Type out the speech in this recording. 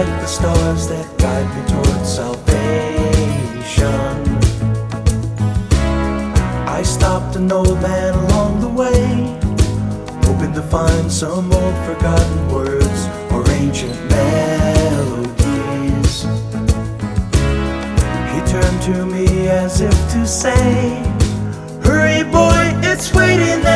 the stars that guide me towards salvation. I stopped an old man along the way, hoping to find some old forgotten words or ancient melodies. He turned to me as if to say, "Hurry boy, it's waiting